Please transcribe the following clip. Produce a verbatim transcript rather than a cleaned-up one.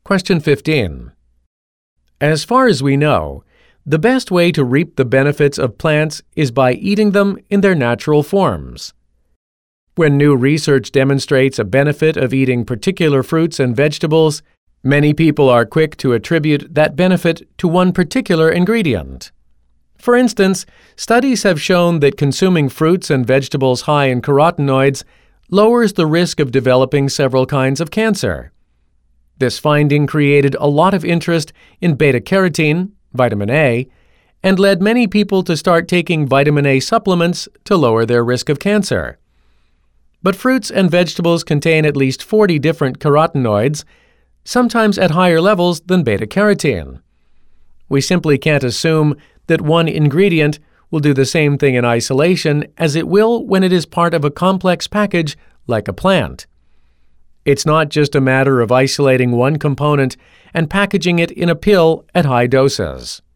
Question fifteen. As far as we know, the best way to reap the benefits of plants is by eating them in their natural forms. When new research demonstrates a benefit of eating particular fruits and vegetables, many people are quick to attribute that benefit to one particular ingredient. For instance, studies have shown that consuming fruits and vegetables high in carotenoids lowers the risk of developing several kinds of cancer. This finding created a lot of interest in beta-carotene, vitamin A, and led many people to start taking vitamin A supplements to lower their risk of cancer. But fruits and vegetables contain at least forty different carotenoids, sometimes at higher levels than beta-carotene. We simply can't assume that one ingredient will do the same thing in isolation as it will when it is part of a complex package like a plant. It's not just a matter of isolating one component and packaging it in a pill at high doses.